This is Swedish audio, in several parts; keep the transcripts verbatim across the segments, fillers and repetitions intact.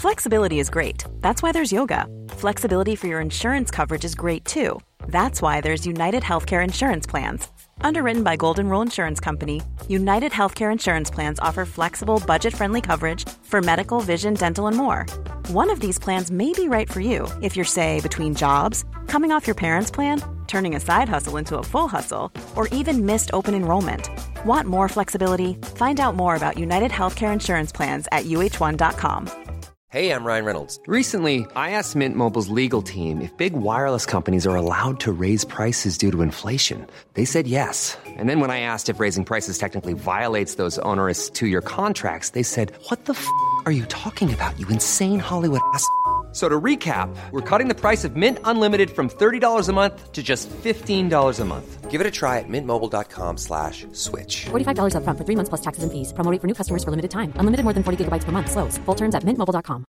Flexibility is great. That's why there's yoga. Flexibility for your insurance coverage is great too. That's why there's United Healthcare Insurance Plans. Underwritten by Golden Rule Insurance Company, United Healthcare Insurance Plans offer flexible, budget-friendly coverage for medical, vision, dental, and more. One of these plans may be right for you if you're, say, between jobs, coming off your parents' plan, turning a side hustle into a full hustle, or even missed open enrollment. Want more flexibility? Find out more about United Healthcare Insurance Plans at U H one dot com. Hey, I'm Ryan Reynolds. Recently, I asked Mint Mobile's legal team if big wireless companies are allowed to raise prices due to inflation. They said yes. And then when I asked if raising prices technically violates those onerous two-year contracts, they said, what the f*** are you talking about, you insane Hollywood ass f- So to recap, we're cutting the price of Mint Unlimited from thirty dollars a month to just fifteen dollars a month. Give it a try at mintmobile.com slash switch. forty-five dollars up front for three months plus taxes and fees. Promo rate for new customers for limited time. Unlimited more than forty gigabytes per month. Slows full terms at mint mobile dot com.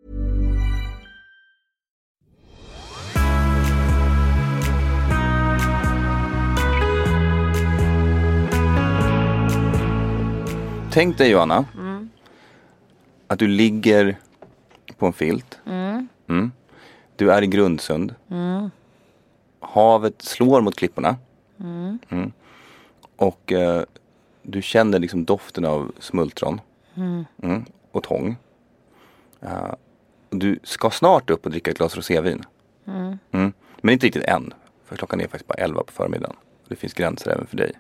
Tänk dig, Johanna, mm. att du ligger på en filt. Mm. Mm. Du är i Grundsund. Mm. Havet slår mot klipporna. Mm. Mm. Och eh, du känner liksom doften av smultron. Mm. Mm. Och tång. Uh, du ska snart upp och dricka ett glas rosévin. Mm. Mm. Men inte riktigt än. För klockan är faktiskt bara elva på förmiddagen. Det finns gränser även för dig.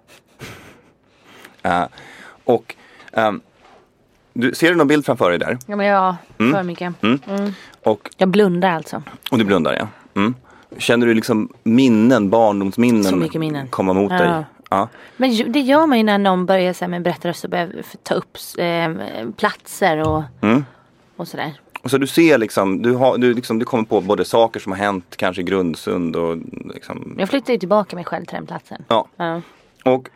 uh, och um, du, ser du någon bild framför dig där? Ja, men ja, mm. för mycket. Mm. Mm. Och, jag blundar alltså. Och du blundar, ja. Mm. Känner du liksom minnen, barndomsminnen så mycket minnen. komma mot ja. dig? Ja. Men det gör man ju när någon börjar så här, med berättarröst och börjar ta upp eh, platser och, mm. och sådär. Och så du ser liksom du, har, du, liksom, du kommer på både saker som har hänt kanske i Grundsund och liksom... Jag flyttar ju tillbaka mig själv till den platsen. Ja. ja. Och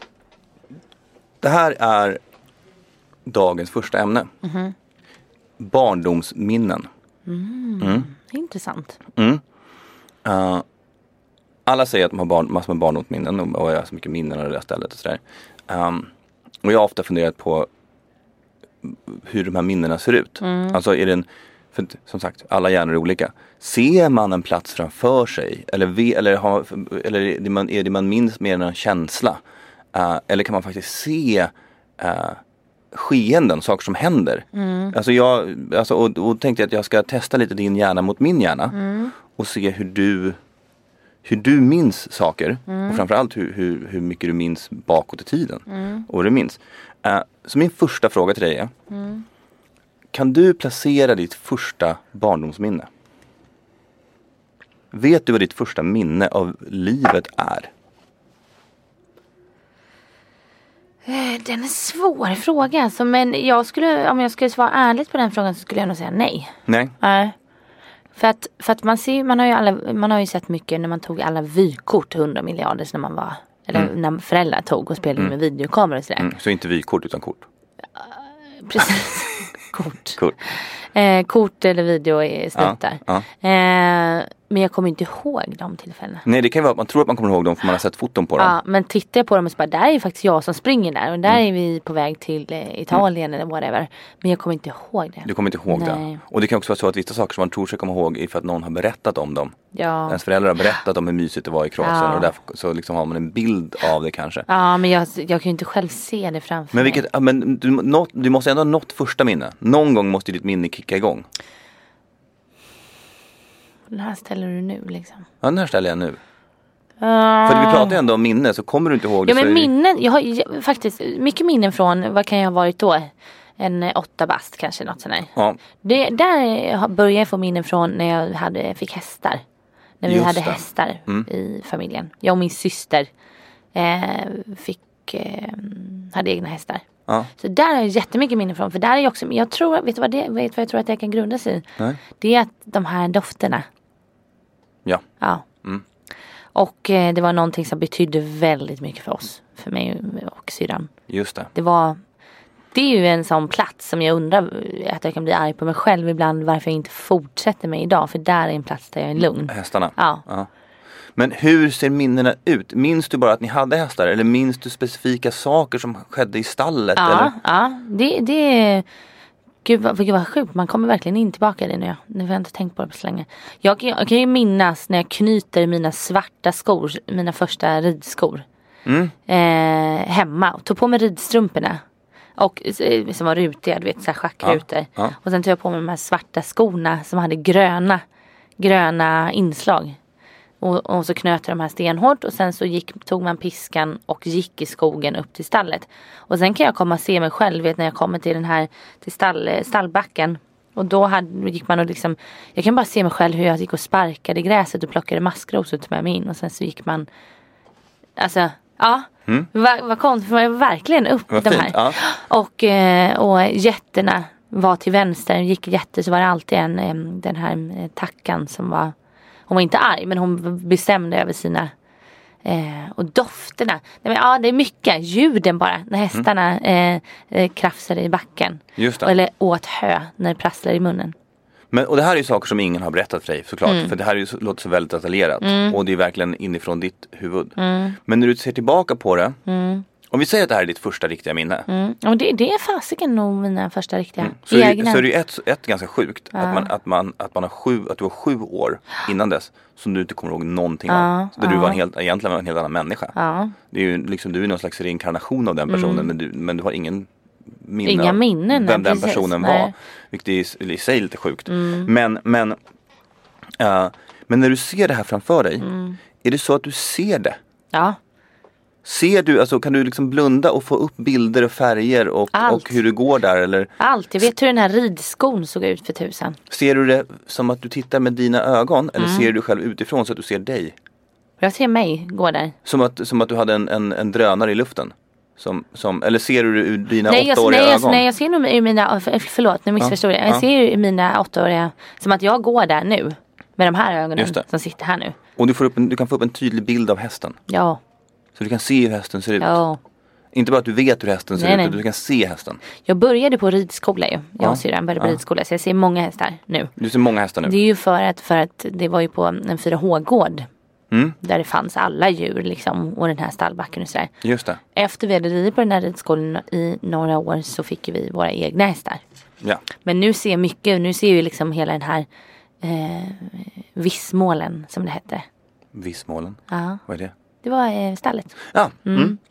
det här är dagens första ämne. Mm-hmm. Barndomsminnen. Mm. Mm. Intressant. Mm. Uh, alla säger att de har barn, massor med barndomsminnen och, och har så mycket minnen av det där stället och sådär. Um, och jag har ofta funderat på hur de här minnena ser ut. Mm. Alltså är det en, för som sagt, alla hjärnor är olika. Ser man en plats framför sig? Eller, ve, eller, har, eller är, det man, är det man minns mer än en känsla? Uh, eller kan man faktiskt se uh, skeenden, saker som händer? Mm. Alltså jag, alltså, och, och tänkte att jag ska testa lite din hjärna mot min hjärna. Mm. Och se hur du hur du minns saker. Mm. Och framförallt hur, hur, hur mycket du minns bakåt i tiden. Mm. Och vad du minns. Uh, så min första fråga till dig är. Mm. Kan du placera ditt första barndomsminne? Vet du vad ditt första minne av livet är? Det är en svår fråga. Alltså, men jag skulle, om jag skulle svara ärligt på den frågan så skulle jag nog säga nej. Nej. Nej. Uh, för att, för att man ser, man har ju alla, man har ju sett mycket när man tog alla vykort, hundra miljarder när man var, eller mm. när föräldrar tog och spelade mm. med videokameror och sådär. Mm. Så inte vykort utan kort? Uh, precis. Kort. Kort. Eh, kort eller video är snuttar. Ja, ja. eh, Men jag kommer inte ihåg de tillfällena. Nej, det kan ju vara att man tror att man kommer ihåg dem för man har sett foton på dem. Ja, men tittar jag på dem och så bara, där är ju faktiskt jag som springer där. Och där mm. är vi på väg till eh, Italien mm. eller whatever. Men jag kommer inte ihåg det. Du kommer inte ihåg Nej. det. Och det kan också vara så att vissa saker som man tror sig komma ihåg är för att någon har berättat om dem. Ja. Ens föräldrar har berättat om hur mysigt det var i Kroatien. Ja. Och därför så liksom har man en bild av det kanske. Ja, men jag, jag kan ju inte själv se det framför men vilket, mig. Men du, något, du måste ändå ha något första minne. Någon gång måste ditt minne kicka igång. Den här ställer du nu liksom. Ja, den här ställer jag nu. Uh. För vi pratar ju ändå om minne, så kommer du inte ihåg det. Ja, men minnen, jag har jag, faktiskt mycket minnen från, vad kan jag ha varit då? En åtta bast kanske, något sånt där. Ja. Det, där började jag få minnen från när jag hade, fick hästar. När vi Just hade det. hästar mm. i familjen. Jag och min syster eh, fick, eh, hade egna hästar. Ja. Så där har jag jättemycket minnen från. För där är jag också, jag tror, vet du vad, det, vet vad jag tror att det kan grundas i? Nej. Det är att de här dofterna. Ja. Ja. Mm. Och eh, det var någonting som betydde väldigt mycket för oss. För mig och syrran. Just det. Det var, det är ju en sån plats som jag undrar att jag kan bli arg på mig själv ibland. Varför jag inte fortsätter med idag. För där är en plats där jag är lugn. Hästarna? Ja. Ja. Men hur ser minnena ut? Minns du bara att ni hade hästar? Eller minns du specifika saker som skedde i stallet? Ja, eller? ja. Det, det, Gud vad, gud vad sjukt, man kommer verkligen in tillbaka i det nu. Ja. Nu har jag inte tänkt på det på så länge. Jag, jag kan ju minnas när jag knyter mina svarta skor, mina första ridskor. Mm. Eh, hemma och tog på mig ridstrumporna. Och som var rutiga, du vet, så här schackrutor. Ja, ja. Och sen tog jag på mig de här svarta skorna som hade gröna, gröna inslag. Och, och så knöt jag de här stenhårt. Och sen så gick, tog man piskan och gick i skogen upp till stallet. Och sen kan jag komma och se mig själv, vet, när jag kommer till den här till stall, stallbacken. Och då hade, gick man och liksom, jag kan bara se mig själv hur jag gick och sparkade i gräset och plockade maskrosor och tog med mig in. Och sen så gick man, alltså, ja. Mm. Vad va konstigt, för man var verkligen upp vad de fint, här. ja. Och, och jätterna var till vänster. Gick jätte, så var det alltid en, den här tackan som var, hon var inte arg, men hon bestämde över sina, eh, och dofterna. Nej, men, ja, det är mycket. Ljuden bara, när hästarna mm. eh, krafsade i backen. Just det. Eller åt hö när det prasslar i munnen. Men, och det här är ju saker som ingen har berättat för dig, såklart. Mm. För det här är ju, låter så väldigt detaljerat. Mm. Och det är verkligen inifrån ditt huvud. Mm. Men när du ser tillbaka på det. Mm. Om vi säger att det här är ditt första riktiga minne. Mm. Och det, det är fasiken nog mina första riktiga Mm. Så, är det, egna. så är det ju ett, ett ganska sjukt. Ja. Att, man, att, man, att, man har sju, att du har sju år innan dess. Som du inte kommer ihåg någonting Ja. av. Så där Ja. du var en helt, egentligen var en helt annan människa. Ja. Det är ju liksom, du är någon slags reinkarnation av den personen. Mm. Men, du, men du har ingen minne Inga av minnen, vem nej, den precis, personen nej. var. Vilket är i, i sig lite sjukt. Mm. Men, men, uh, men när du ser det här framför dig. Mm. Är det så att du ser det? Ja. Ser du, alltså kan du liksom blunda och få upp bilder och färger och, och hur det går där? Eller Allt. Jag vet hur den här ridskon såg ut för tusan. ser du det som att du tittar med dina ögon? Eller Mm. ser du dig själv utifrån så att du ser dig? Jag ser mig gå där. Som att, som att du hade en, en, en drönare i luften? Som, som, eller ser du det ur dina Nej jag, åttaåriga nej, ögon? jag, nej, jag ser nog i mina, för- förlåt nu missförstod jag. Jag Ja. ser ju i mina åttaåriga, som att jag går där nu. Med de här ögonen Just det. som sitter här nu. Och du, får upp en, du kan få upp en tydlig bild av hästen. Ja, Så du kan se hur hästen ser ut. ja. Inte bara att du vet hur hästen ser Nej, ut, nej. utan du kan se hästen. Jag började på ridskola ju. Jag Ja. och syrran började på Ja. ridskola. Så jag ser många hästar nu. Du ser många hästar nu. Det är ju för att, för att det var ju på en fyra H-gård. Mm. Där det fanns alla djur liksom. Och den här stallbacken och sådär. Just det. Efter vi hade ridit på den här ridskolan i några år så fick vi våra egna hästar. Ja. Men nu ser jag mycket, nu ser jag ju liksom hela den här eh, Vissmålen som det hette. Vissmålen. Ja, Vad är det? det var eh, stallet. Ja. Mm. Mm.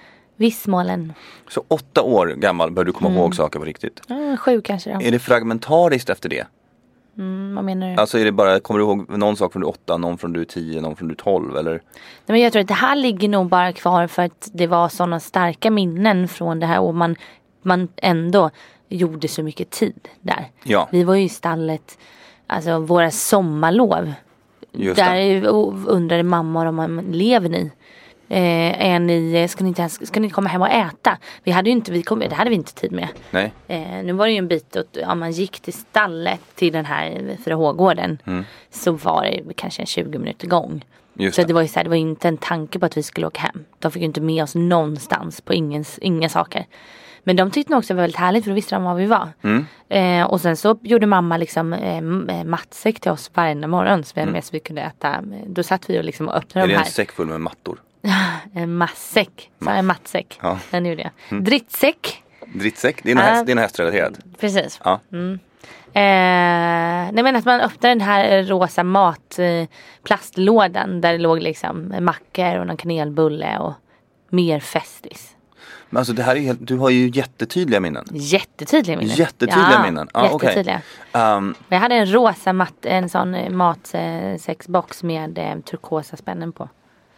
Vissmålen. Så åtta år gammal bör du komma Mm. ihåg saker på riktigt. Ja, sju kanske då. Är det fragmentariskt efter det? Mm, vad menar du? Alltså är det bara, kommer du ihåg någon sak från du åtta, någon från du tio, någon från du tolv eller? Nej, men jag tror att det här ligger nog bara kvar för att det var sådana starka minnen från det här. Och man, man ändå gjorde så mycket tid där. Ja. Vi var ju i stallet, alltså våra sommarlov. Just Där det. undrade mamma om man lever ni. Eh, är ni, ska ni inte ens, ska ni komma hem och äta? Vi hade ju inte, vi kom, det hade vi inte tid med. Nej. Eh, nu var det ju en bit åt, om man gick till stallet till den här fyra H-gården Mm. så var det kanske en tjugo minuter gång. Just Så det. det var ju så här, det var inte en tanke på att vi skulle åka hem. De fick ju inte med oss någonstans på ingen, inga saker. Men de tyckte nog också det var väldigt härligt för då visste de var vi var. Mm. Eh, och sen så gjorde mamma liksom eh, matsäck till oss varje morgon så vi, Mm. med så vi kunde äta. Då satt vi och liksom och Är öppnade det de en här. säck full med mattor? En matsäck. Så en matsäck. Ja. Den gjorde jag. Drittsäck. Drittsäck? Det är något, Ja. häst, det är något hästrelaterat. Precis. Ja. Mm. Eh, nej men att man öppnade den här rosa mat eh, plastlådan där det låg liksom mackor och någon kanelbulle och mer festis. Men alltså det här är helt, du har ju jättetydliga minnen. Jättetydliga minnen. Jättetydliga ja, minnen. Ja, okej. jättetydliga. Um, Jag hade en rosa mat, en sån eh, matsäcksbox med eh, turkosa spännen på.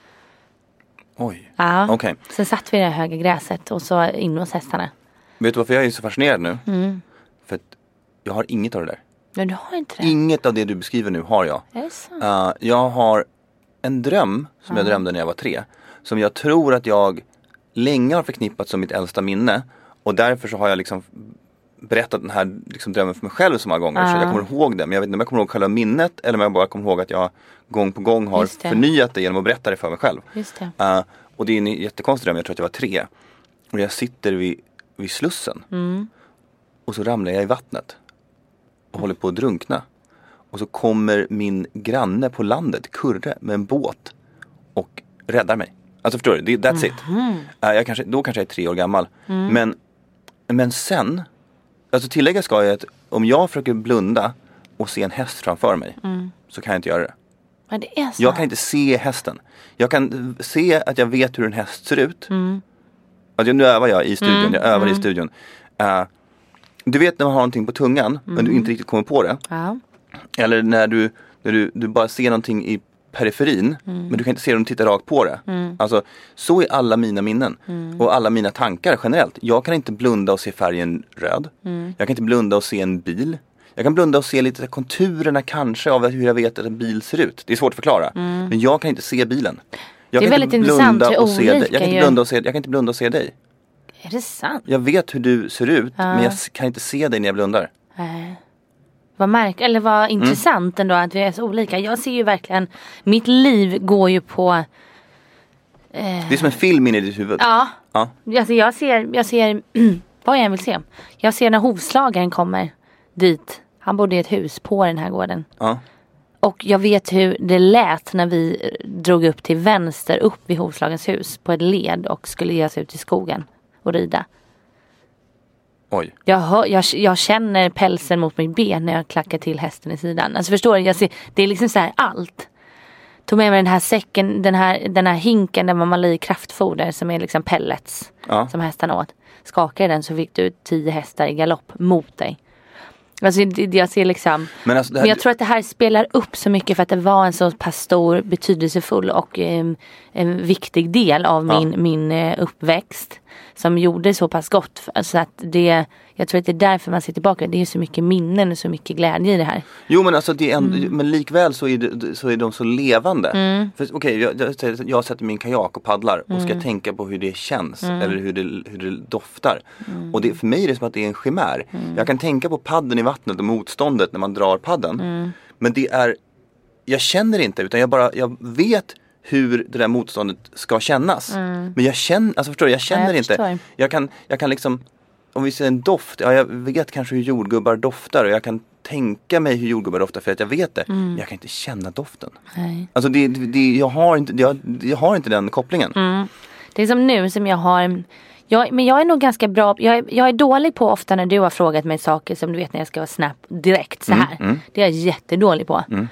oj. Ja. Okej. Sen satt vi i det höga gräset och så in hos hästarna. Vet du varför jag är så fascinerad nu? Mm. För att jag har inget av det där. Men du har inte det? Inget av det du beskriver nu har jag. Är det så? Uh, jag har en dröm som jag drömde när jag var tre. Som jag tror att jag länge har förknippat som mitt äldsta minne. Och därför så har jag liksom berättat den här liksom drömmen för mig själv så många gånger. Så Ja. jag kommer ihåg det. Men jag vet inte om jag kommer ihåg själva minnet. Eller om jag bara kommer ihåg att jag gång på gång har Just det. förnyat det genom att berätta det för mig själv. Just det. Uh, och det är en jättekonstig dröm. Jag tror att jag var tre. Och jag sitter vid, vid slussen. Mm. Och så ramlar jag i vattnet. Och håller på att drunkna. Och så kommer min granne på landet, Kurre, med en båt. Och räddar mig. Alltså förstår du? That's it. Uh, jag kanske, då kanske jag är tre år gammal. Men, men sen alltså tillägga ska jag att om jag försöker blunda och se en häst framför mig mm. så kan jag inte göra det. Men det är så. Jag kan inte se hästen. Jag kan se att jag vet hur en häst ser ut. Mm. Alltså, nu övar jag i studion. Mm. Jag övar mm. i studion. Uh, du vet när man har någonting på tungan mm. men du inte riktigt kommer på det. Ja. Eller när du, när du, du bara ser någonting i periferin mm. men du kan inte se dem titta rakt på det. Mm. Alltså, så är alla mina minnen. Mm. Och alla mina tankar generellt. Jag kan inte blunda och se färgen röd. Mm. Jag kan inte blunda och se en bil. Jag kan blunda och se lite konturerna kanske av hur jag vet att en bil ser ut. Det är svårt att förklara. Mm. Men jag kan inte se bilen. Jag det är kan väldigt inte intressant hur och se olika dig. Jag kan inte blunda och se, jag kan inte blunda och se dig. Är det sant? Jag vet hur du ser ut ja. men jag kan inte se dig när jag blundar. Nej. Vad märk eller vad intressant mm. ändå att vi är så olika. Jag ser ju verkligen, mitt liv går ju på eh, det är som en film in i ditt huvud. Ja, ja. Alltså jag ser, jag ser vad jag än vill se. Jag ser när hovslagaren kommer dit. Han bodde i ett hus på den här gården. Ja. Och jag vet hur det lät när vi drog upp till vänster upp vid hovslagens hus på ett led och skulle ge oss ut i skogen och rida. Oj. Jag, hör, jag, jag känner pälsen mot mitt ben när jag klackar till hästen i sidan. Alltså förstår du, jag ser, det är liksom så här allt. Tog med mig den här säcken, den här, den här hinken där man malar i kraftfoder som är liksom pellets ja. som hästarna åt. Skakade den så fick du tio hästar i galopp mot dig. Alltså jag ser liksom men, alltså, här... men jag tror att det här spelar upp så mycket för att det var en så pass stor, betydelsefull och eh, en viktig del av min, ja. min eh, uppväxt som gjorde så pass gott. Alltså att det, jag tror att det är därför man ser tillbaka. Det är så mycket minnen och så mycket glädje i det här. Jo men alltså det är en, mm. men likväl så är, det, så är de så levande. Mm. Okej, okay, jag, jag, jag sätter min kajak och paddlar och ska mm. tänka på hur det känns mm. eller hur det, hur det doftar. Mm. Och det, för mig är det som att det är en chimär. Mm. Jag kan tänka på padden i vattnet och motståndet när man drar padden. Mm. Men det är, jag känner inte utan jag bara, jag vet hur det där motståndet ska kännas. Mm. Men jag känner, alltså förstår du, jag känner ja, jag inte. Jag kan, jag kan liksom, om vi ser en doft, ja, jag vet kanske hur jordgubbar doftar och jag kan tänka mig hur jordgubbar doftar för att jag vet det. Mm. Men jag kan inte känna doften. Nej. Alltså det, det, jag, har inte, jag, jag har inte den kopplingen. Mm. Det är som nu som jag har, jag, men jag är nog ganska bra, jag är, jag är dålig på ofta när du har frågat mig saker som du vet när jag ska vara snabbt direkt så här. Mm. Mm. Det är jag jättedålig på. Mm.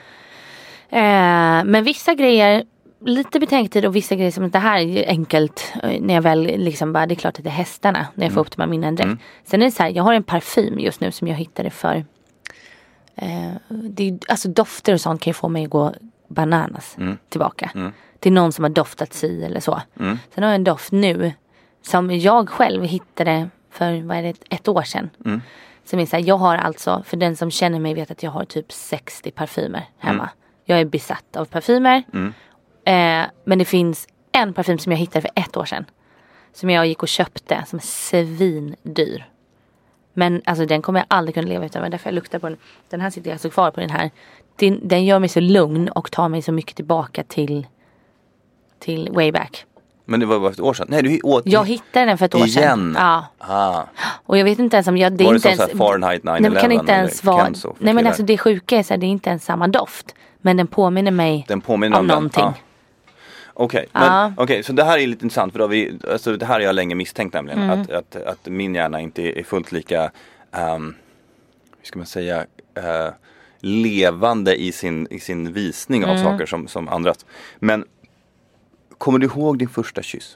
Eh, men vissa grejer lite betänktid och vissa grejer som det här är enkelt när jag väl liksom bara, det är klart att det är hästarna när jag får upp de här minnen direkt. Mm. Sen är det så här, jag har en parfym just nu som jag hittade för eh, det är, alltså dofter och sånt kan ju få mig att gå bananas mm. tillbaka. Mm. Till någon som har doftat sig eller så. Mm. Sen har jag en doft nu som jag själv hittade för vad är det, ett år sedan. Mm. Som är så här, jag har alltså, för den som känner mig vet att jag har typ sextio parfymer hemma. Mm. Jag är besatt av parfymer. Mm. Eh, men det finns en parfym som jag hittade för ett år sedan. Som jag gick och köpte som är svindyr. Men alltså den kommer jag aldrig kunna leva utan. Därför jag luktar på den. Den här sitter jag alltså kvar på den här. Den, den gör mig så lugn och tar mig så mycket tillbaka till till way back. Men det var bara ett år sedan? Nej, du åt jag hittade den för ett år igen. sedan. Ja. Ah. Och jag vet inte ens om jag... Det var är det inte som ens, Fahrenheit nio elva? Nej, men kan inte ens vara... Nej, men alltså det sjuka är så här, det är inte ens samma doft. Men den påminner mig den påminner om någonting. Ah. Okej, okay. ah. okay, så det här är lite intressant för då har vi, alltså det här har jag länge misstänkt nämligen. Mm. Att, att, att min hjärna inte är fullt lika, um, hur ska man säga, uh, levande i sin, i sin visning av mm. saker som, som andras. Men kommer du ihåg din första kyss?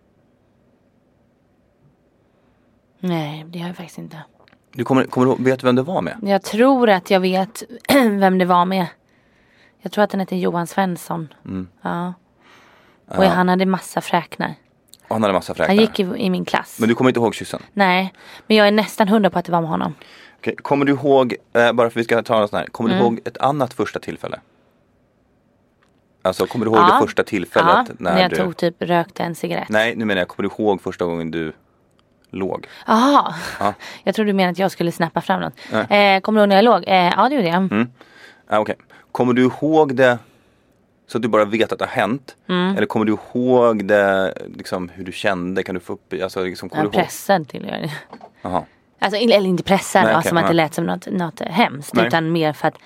Nej, det har jag faktiskt inte. Du kommer, kommer du ihåg, vet du vem det var med? Jag tror att jag vet vem det var med. Jag tror att den heter Johan Svensson. Mm. Ja. Och ja. Han hade massa fräknar. Och han hade massa fräknar. Han gick i, i min klass. Men du kommer inte ihåg kyssen? Nej, men jag är nästan hundra på att det var med honom. Okej, kommer du ihåg, eh, bara för att vi ska ta en sån här. Kommer mm. du ihåg ett annat första tillfälle? Alltså, kommer du ihåg ja. det första tillfället? Ja, när, när jag du... tog typ, rökte en cigarett. Nej, nu menar jag, kommer du ihåg första gången du låg? Jaha, ja. Jag trodde du menade att jag skulle snappa fram något. Eh, kommer du ihåg när jag låg? Eh, ja, det gjorde jag. Mm. Ah, okej. Okay. Kommer du ihåg det så att du bara vet att det har hänt? Mm. Eller kommer du ihåg det, liksom, hur du kände? Kan du få upp, alltså, liksom, kommer jag är du pressad till att göra det. Jaha. Alltså, eller inte pressad, Nej, okay. Alltså, att det lät som något, något hemskt. Nej. Utan mer för att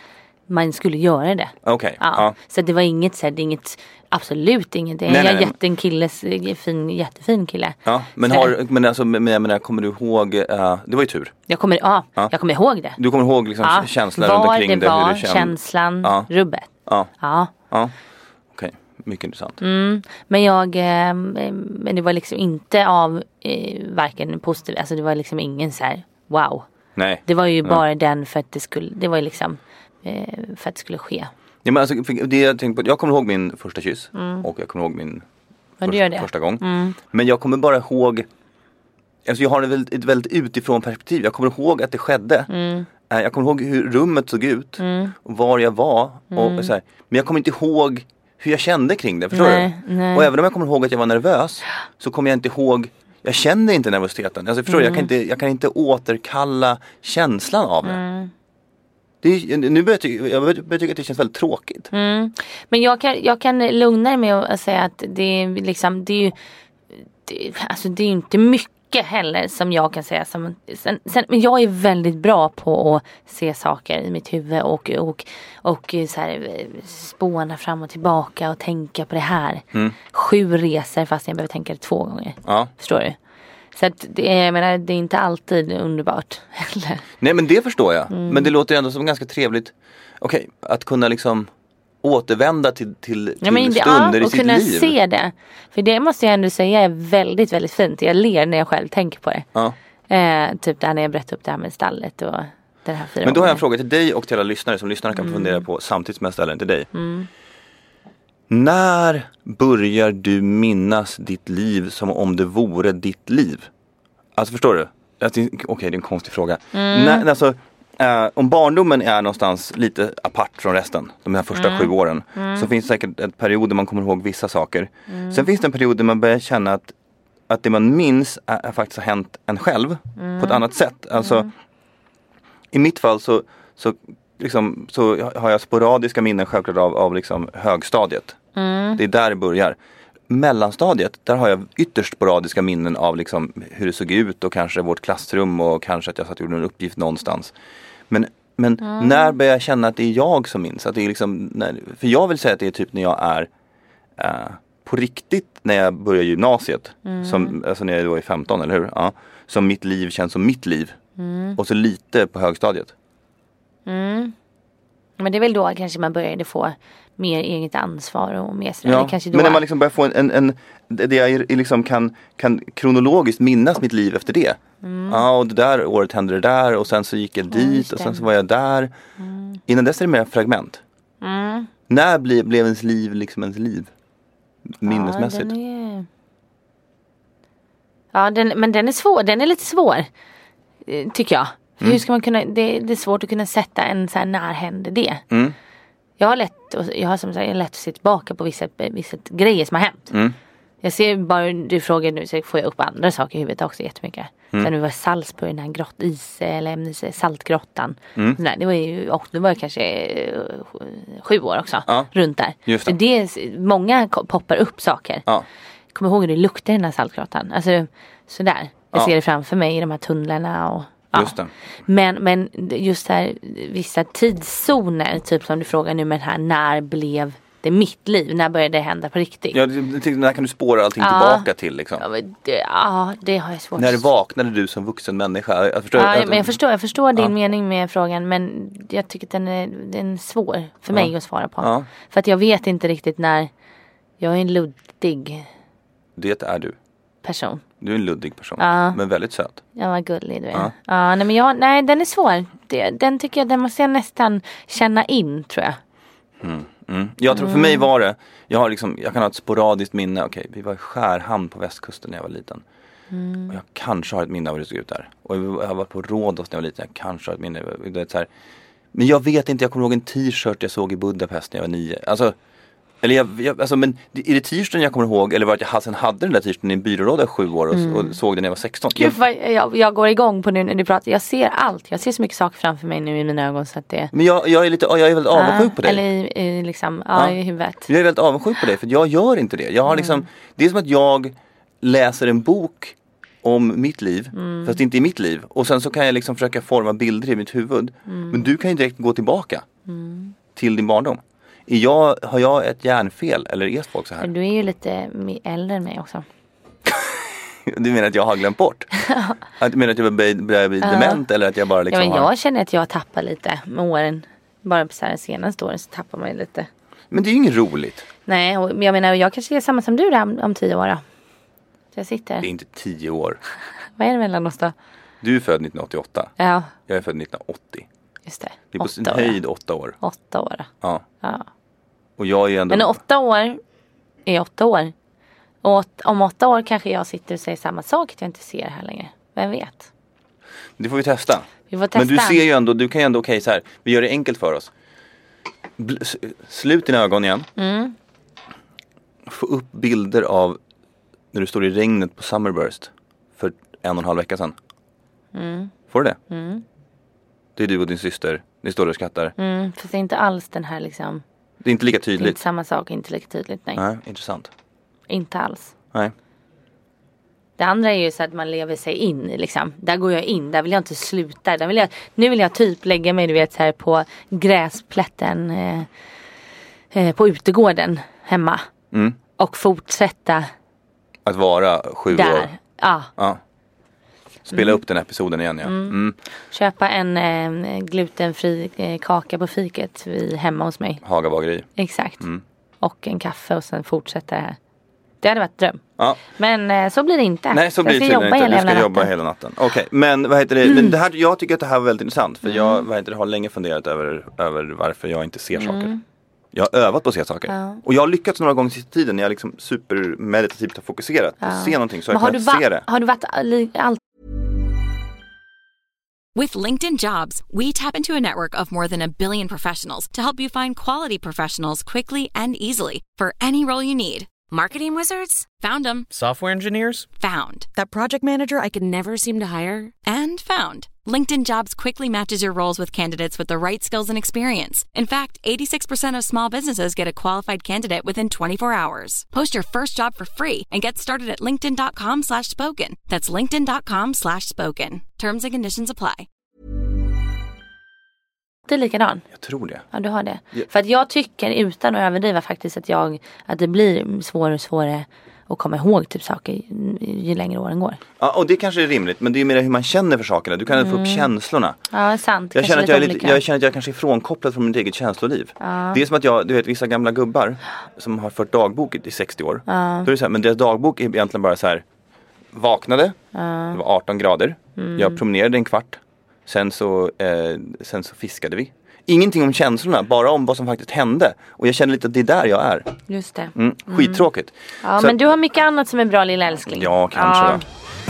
man skulle göra det. Okej. Okay. Ja. Ja. Så det var inget så här, det är inget, absolut inget. Det är nej, en nej, jätte, en killes, fin, jättefin kille. Ja, men så. har, men alltså, men jag menar, kommer du ihåg, uh, det var ju tur. Jag kommer, ja, ja. jag kommer ihåg det. Du kommer ihåg liksom ja. känslan runt omkring det, det var, hur du kände. känslan, ja. rubbet. Ja. Ja. Ja. Okej, okay. Mycket intressant. Mm. Men jag, eh, men det var liksom inte av eh, varken positivt, alltså det var liksom ingen så här, wow. Nej. Det var ju Nej. bara den för att det skulle, det var ju liksom eh, för att det skulle ske. Ja, men alltså, det jag, tänkte på, jag kommer ihåg min första kyss Mm. och jag kommer ihåg min Men första, gör det. första gång. Mm. Men jag kommer bara ihåg, alltså jag har ett väldigt, ett väldigt utifrån perspektiv. Jag kommer ihåg att det skedde. Mm. Jag kommer ihåg hur rummet såg ut Mm. och var jag var. Mm. Och så här. Men jag kommer inte ihåg hur jag kände kring det, förstår nej, du? Nej. Och även om jag kommer ihåg att jag var nervös så kommer jag inte ihåg, jag kände inte nervositeten. Alltså förstår du, Mm. jag kan inte, jag kan inte återkalla känslan av det. Mm. det är, nu börjar jag, tycka, jag börjar tycka att det känns väldigt tråkigt. Mm. Men jag kan, jag kan lugna dig med att säga att det är liksom, det är ju, det, alltså det är inte mycket heller som jag kan säga som, sen, sen, men jag är väldigt bra på att se saker i mitt huvud och, och, och så här, spåna fram och tillbaka och tänka på det här. Mm. Sju resor fast jag behöver tänka det två gånger. Ja. Förstår du? Så att det är, jag menar, det är inte alltid underbart heller. Nej, men det förstår jag. Mm. Men det låter ändå som ganska trevligt. Okej, okay, att kunna liksom återvända till, till, till ja, men det, stunder ja, i och sitt kunna liv. se det. För det måste jag ändå säga är väldigt, väldigt fint. Jag ler när jag själv tänker på det. Ja. Eh, typ där när jag berättade upp det här med stallet och den här fyra Men då har jag en gånger. fråga till dig och till alla lyssnare som lyssnarna kan Mm. fundera på samtidigt som jag ställer den till dig. Mm. När börjar du minnas ditt liv som om det vore ditt liv? Alltså förstår du? Okej, okay, det är en konstig fråga. Mm. När, alltså, eh, om barndomen är någonstans lite apart från resten, de här första Mm. sju åren, Mm. så finns det säkert en period där man kommer ihåg vissa saker. Mm. Sen finns det en period där man börjar känna att, att det man minns är, är faktiskt har hänt en själv Mm. på ett annat sätt. Alltså, Mm. i mitt fall så, så, liksom, så har jag sporadiska minnen självklart av, av liksom högstadiet. Mm. Det är där det börjar. Mellanstadiet, där har jag ytterst sporadiska minnen av liksom hur det såg ut och kanske vårt klassrum och kanske att jag satt och gjorde en uppgift någonstans. Men, men Mm. när börjar jag känna att det är jag som minns? Att det är liksom, när, för jag vill säga att det är typ när jag är uh, på riktigt när jag börjar gymnasiet. Mm. Som, alltså när jag då är femton, eller hur? Ja, som mitt liv känns som mitt liv. Mm. Och så lite på högstadiet. Mm. Men det är väl då kanske man började få mer eget ansvar och mer sådär. Ja, Kanske då... men när man liksom börjar få en, en, en det jag liksom kan, kan kronologiskt minnas mitt liv efter det. Mm. Ja, och det där året hände det där och sen så gick jag Ja, dit just och det. sen så var jag där. Mm. Innan dess är det mer fragment. Mm. När ble, blev ens liv liksom ens liv? Minnesmässigt. Ja, den är... ja den, men den är svår. Den är lite svår. eh, Tycker jag. För Mm. hur ska man kunna... Det, det är svårt att kunna sätta en så här, när hände det? Mm. Jag har lätt, och jag har som sagt lätt att se tillbaka på vissa, vissa grejer som har hänt. Mm. Jag ser bara, du frågar nu så får jag upp andra saker i huvudet också jättemycket. Mm. Sen vi var i Salzburg, den här grott, is, eller is, saltgrottan. Mm. Sådär, det var ju, och det var jag kanske eh, sju år också. Ja. Runt där. Just det. För det är, många ko- poppar upp saker. Ja. Kommer ihåg hur det luktade i den här saltgrottan. Alltså sådär. Jag Ja. ser det framför mig i de här tunnlarna och ja. Just det. Men, men just här vissa tidszoner, typ som du frågar nu med den här, när blev det mitt liv? När började det hända på riktigt? Ja, det, det, när kan du spåra allting Ja. tillbaka till liksom? Ja, men det, ja, det har jag svårt. När vaknade du som vuxen människa? Jag förstår, Ja, att- men jag förstår, jag förstår din Ja. mening med frågan, men jag tycker att den är, den är svår för mig Ja. att svara på. Ja. För att jag vet inte riktigt när. Jag är en luddig Det är du. person. Du är en luddig person. Ja. Men väldigt söt. Ja, vad gullig du är. Ja. Ja, nej, men jag, nej, den är svår. Det, den tycker jag, den måste jag nästan känna in, tror jag. Mm. Mm. Jag tror för mig var det, jag har liksom, jag kan ha ett sporadiskt minne. Okej, vi var i Skärhamn på västkusten när jag var liten. Mm. Och jag kanske har ett minne av hur det såg ut där. Och jag har varit på Rhodos när jag var liten. Jag kanske har ett minne. Du vet, så här. Men jag vet inte, jag kommer ihåg en t-shirt jag såg i Budapest när jag var nio. Alltså, eller jag, jag, alltså men är det t-shirten jag kommer ihåg? Eller var det att jag sen hade den där t-shirten i en byrålåda i sju år och, Mm. och såg den när jag var sexton? Gud, Jag, vad jag, jag går igång på nu när du pratar. Jag ser allt. Jag ser så mycket saker framför mig nu i mina ögon så att det... men jag, jag är lite, jag är väldigt avundsjuk Ja, på dig. Eller i, i, liksom, ja, Ja. i huvudet. Jag är väldigt avundsjuk på dig för jag gör inte det. Jag har liksom, Mm. det är som att jag läser en bok om mitt liv, Mm. fast inte i mitt liv. Och sen så kan jag liksom försöka forma bilder i mitt huvud. Mm. Men du kan ju direkt gå tillbaka. Mm. till din barndom? Är jag, har jag ett hjärnfel eller är folk så här? Du är ju lite äldre än mig också. Du menar att jag har glömt bort? Att du menar att jag börjar bli dement eller att jag bara liksom ja, men jag har... känner att jag tappar lite med åren. Bara på så här senaste åren så tappar man ju lite. Men det är ju inget roligt. Nej, och jag menar jag kanske är samma som du där om, om tio år då. Så jag sitter. Det är inte tio år. Vad är det mellan oss då? Du är född nittonhundraåttioåtta. Ja. Jag är född nittonhundraåttio. Just det. Det är på sin höjd åtta år. Åtta år då. Ja. Ja. Och jag är ändå... Men åtta år är åtta år. Och åt, om åtta år kanske jag sitter och säger samma sak att jag inte ser här längre. Vem vet? Det får vi testa. Vi får testa. Men du ser ju ändå, du kan ju ändå, okej okay, så här. Vi gör det enkelt för oss. Bl- slut dina ögon igen. Mm. Få upp bilder av när du står i regnet på Summerburst för en och en halv vecka sedan. Mm. Får du det? Mm. Det är du och din syster. Ni står och skrattar. Mm, fast det är inte alls den här liksom. Det är inte lika Det är tydligt. inte samma sak, inte lika tydligt, nej. Nej, intressant. Inte alls. Nej. Det andra är ju så att man lever sig in i liksom. Där går jag in, där vill jag inte sluta. Där vill jag, nu vill jag typ lägga mig, du vet, så här på gräsplätten eh, eh, på utegården hemma. Mm. Och fortsätta Att vara sju där. år. Ja. Ja. Spela Mm. upp den episoden igen, ja. Mm. Mm. Köpa en eh, glutenfri eh, kaka på fiket vid, hemma hos mig. Hagabageri. Exakt. Mm. Och en kaffe och sen fortsätta det här. Det hade varit dröm. Ja. Men eh, så blir det inte. Nej, så blir det jag ska tydligen jobba inte. hela Du ska jävla jobba natten. hela natten. Okej, okay. Men vad heter det? Mm. Men det här, jag tycker att det här var väldigt intressant. För Mm. jag vad heter det, har länge funderat över, över varför jag inte ser saker. Mm. Jag har övat på att se saker. Ja. Och jag har lyckats några gånger sista tiden när jag liksom supermeditativt har fokuserat på Ja. att se någonting så Men jag har kan du, inte se va- det. har du varit all- allt? With LinkedIn Jobs, we tap into a network of more than a billion professionals to help you find quality professionals quickly and easily for any role you need. Marketing wizards? Found them. Software engineers? Found. That project manager I could never seem to hire? And found. LinkedIn Jobs quickly matches your roles with candidates with the right skills and experience. In fact, eighty-six percent of small businesses get a qualified candidate within twenty-four hours. Post your first job for free and get started at linkedin.com slash spoken. That's linkedin.com slash spoken. Terms and conditions apply. Det är likadan. Jag tror det. Ja, du har det. Ja. För att jag tycker, utan att överdriva faktiskt, att jag att det blir svårare och svårare att komma ihåg typ saker ju, ju längre åren går. Ja, och det kanske är rimligt. Men det är mer hur man känner för sakerna. Du kan mm. få upp känslorna. Ja, sant. Jag Kanske känner, att jag, är lite lite, olika. jag känner att jag kanske är frånkopplad från mitt eget känsloliv. Ja. Det är som att jag, du vet vissa gamla gubbar som har fört dagbok i sextio år. Ja. Då är det så här, men deras dagbok är egentligen bara så här. Vaknade, Ja. det var arton grader. Mm. Jag promenerade en kvart. Sen så, eh, sen så fiskade vi. Ingenting om känslorna, bara om vad som faktiskt hände. Och jag känner lite att det är där jag är. Just det. Mm, skittråkigt. Ja, Så men att- du har mycket annat som är bra, lilla älskling. Ja, kanske Ja. då.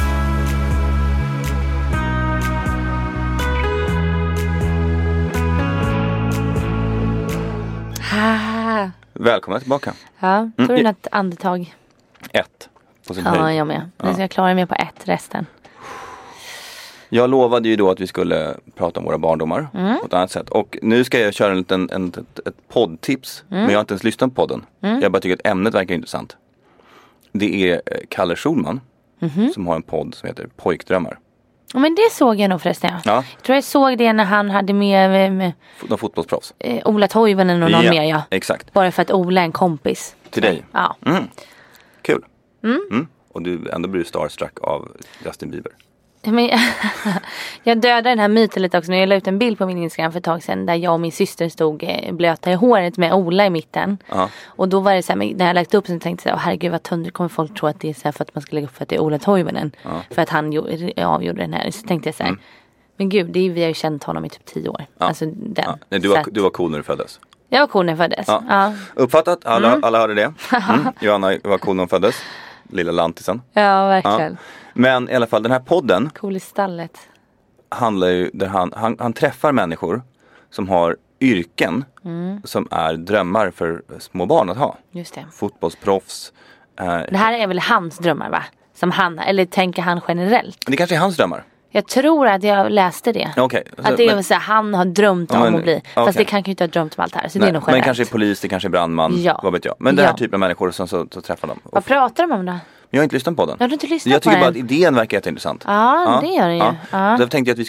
Ah. Välkomna tillbaka. Ja, tog Mm. du något andetag? Ett på sin Ja, höjd. jag med. Ja. Nu ska jag klara mig på ett resten. Jag lovade ju då att vi skulle prata om våra barndomar Mm. på ett annat sätt. Och nu ska jag köra en liten, en, ett, ett poddtips. Mm. Men jag har inte ens lyssnat på podden. Jag bara tycker att ämnet verkar intressant. Det är eh, Kalle Schulman Mhm. som har en podd som heter Pojkdrömmar. Ja, men det såg jag nog förresten. Ja. Ja, Jag tror jag såg det när han hade med, med fot- de fotbollsproffs. eh, Ola Toivonen och någon mer. Ja. Exakt. Bara för att Ola är en kompis. Till dig. Ja. Mm. Kul. Mm. Och du ändå blir du starstruck av Justin Bieber. Men, jag dödade den här myten lite också när jag la ut en bild på min Instagram för ett tag sedan där jag och min syster stod eh, blöta i håret med Ola i mitten. Ja. Och då var det så här, men när jag lagt upp så tänkte jag, herregud vad tunt, kommer folk tro att det är så här för att man ska lägga upp för att det är Ola Toivonen. Ja. För att han gjorde, avgjorde den här. Så tänkte jag så här, Mm. men gud, det är, vi har ju känt honom i typ tio år. Ja. Alltså den. Ja. Nej, du, Så var, att- du var cool när du föddes. Jag var cool när jag föddes. Ja. Ja, Uppfattat, alla, Mm. alla hörde det. Mm. Johanna var cool när hon föddes. Lilla lantisen. ja verkligen. Men i alla fall den här podden Cool i stallet. handlar ju där han, han, han träffar människor som har yrken Mm. som är drömmar för små barn att ha. Just det. Fotbollsproffs. Eh, Det här är väl hans drömmar va? Som han, eller tänker han generellt? det kanske är hans drömmar. Jag tror att jag läste det. Okej. Att det är men, så här, han har drömt Ja, om men- att bli. okej. Fast det kan ju inte ha drömt om allt det här. Så det nej, är nog men generellt. kanske är polis, det kanske är brandman. Ja. Vad vet jag. Men den här Ja. typen av människor som så, så träffar dem. Vad pratar de om då? Jag har inte lyssnat på den. Jag har inte lyssnat Jag på tycker bara den. att idén verkar jätteintressant. Ja, det gör den ju. Ja. Så därför tänkte jag att vi skulle